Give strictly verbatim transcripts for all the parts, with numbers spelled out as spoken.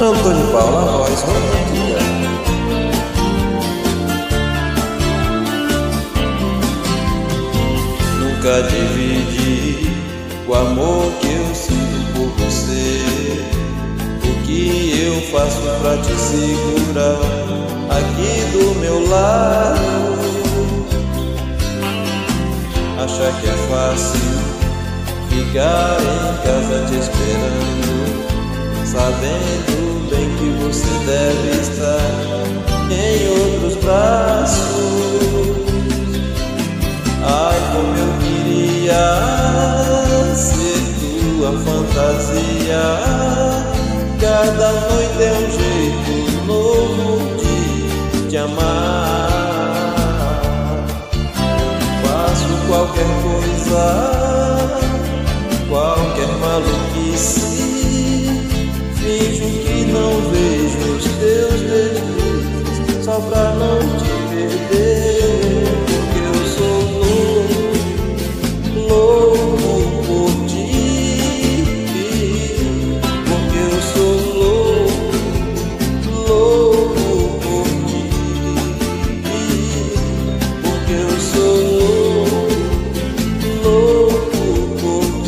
Antônio Paulo, a voz romântica. Nunca dividi o amor que eu sinto por você. O que eu faço pra te segurar aqui do meu lado? Acha que é fácil ficar em casa te esperando, sabendo bem que você deve estar em outros braços. Ai, como eu queria ser tua fantasia. Cada noite é um jeito novo de te amar. Faço qualquer coisa, qualquer maluquice, finjo que não vejo os teus desejos, só pra não te perder. Porque eu sou louco, louco por ti. Porque eu sou louco, louco por ti. Porque eu sou louco, louco por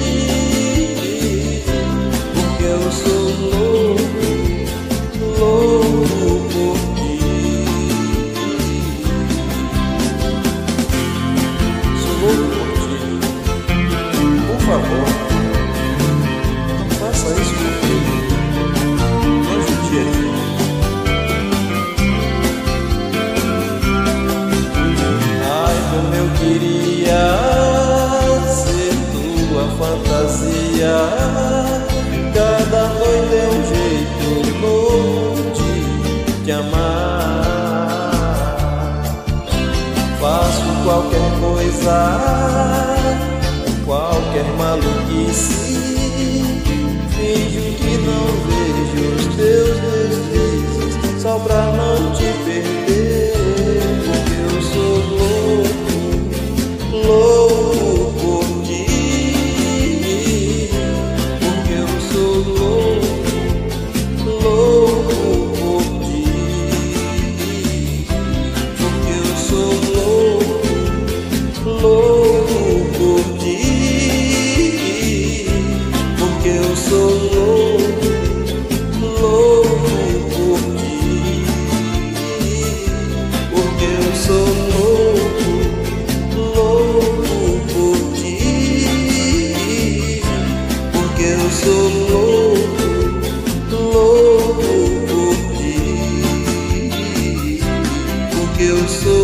ti. Porque eu sou louco, louco por ti. Sou louco por ti. Por favor, faça isso comigo. Não judia aqui. Ai, como eu queria ser tua fantasia. Cada noite é um jeito novo de te amar. Faço qualquer coisa, qualquer maluquice, finjo que não vejo os teus deslizes, só pra não te perder. Porque eu sou louco, louco por ti. Porque eu sou louco, louco por ti. Porque eu sou louco, louco por ti. Porque eu sou louco, louco por ti. Porque eu sou louco, louco por ti. Porque eu sou louco, louco por ti. Porque eu sou